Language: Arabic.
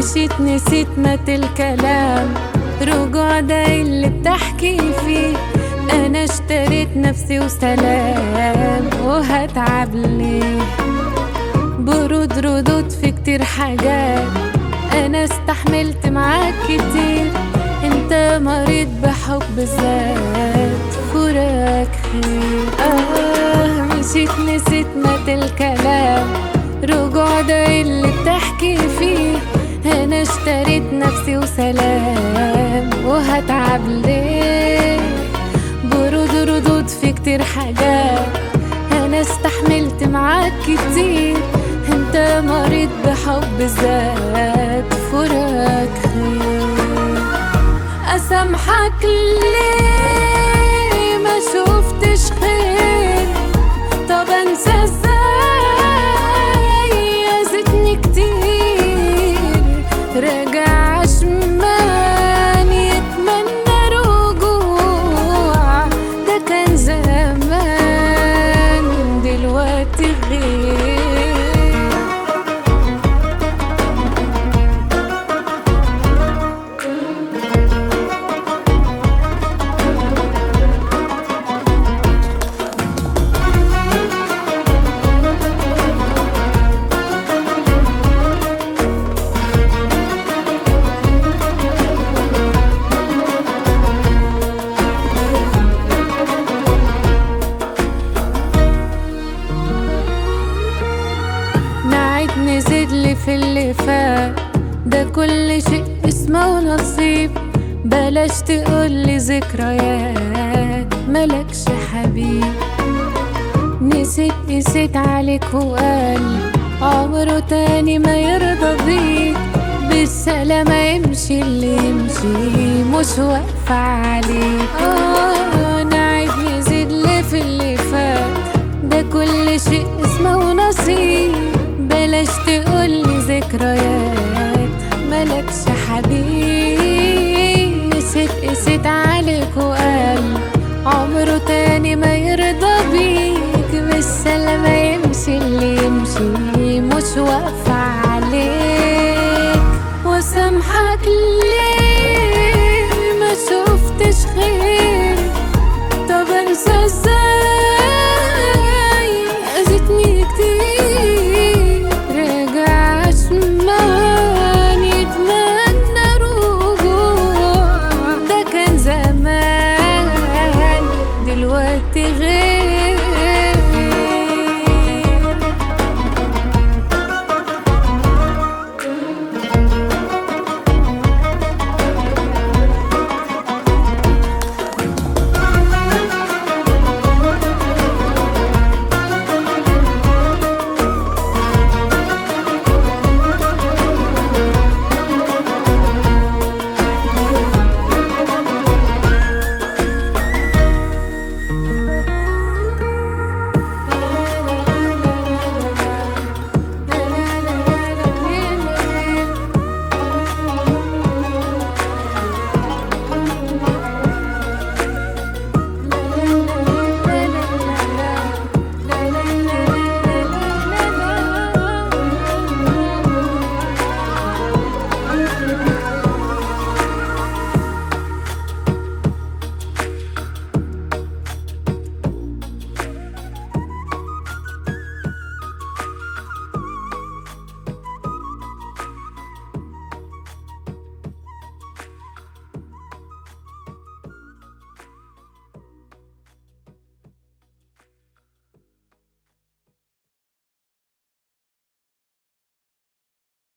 مشيت نسيت مات الكلام، رجوع ده اللي بتحكي فيه. انا اشتريت نفسي وسلام، وهتعب ليه؟ برود ردود في كتير حاجات، انا استحملت معاك كتير. انت مريض بحب الذات، فراق خير. مشيت نسيت مات الكلام، رجوع ده اللي بتحكي فيه. انا اشتريت نفسي وسلام، وهتعب ليه؟ برود ردود في كتير حاجات، انا استحملت معاك كتير. انت مريض بحب الذات، فراق خير. اسامحك ليه؟ ما شفتش خير. طب انسى ازاي؟ اذيتني كتير. راجع عشمان يتمنى رجوع، ده كان زمان دلوقتي غير. نزيد لي في اللي فات، ده كل شيء اسمه نصيب. بلاش تقولي ذكريات، ملكش حبيب. نسيت عليك وقال عمره تاني ما يرضى بيك. بالسلامة يمشي اللي يمشي، مش واقفة عليك. نعيد نزيد لي في اللي فات، ده كل شيء اسمه نصيب. بلاش تقولي ذكريات، ملكش حبيب. قسيت عليك وقال عمره تاني ما يرضى بيك. بالسلامة يمشي اللي يمشي، مش واقفة عليك. وسامحك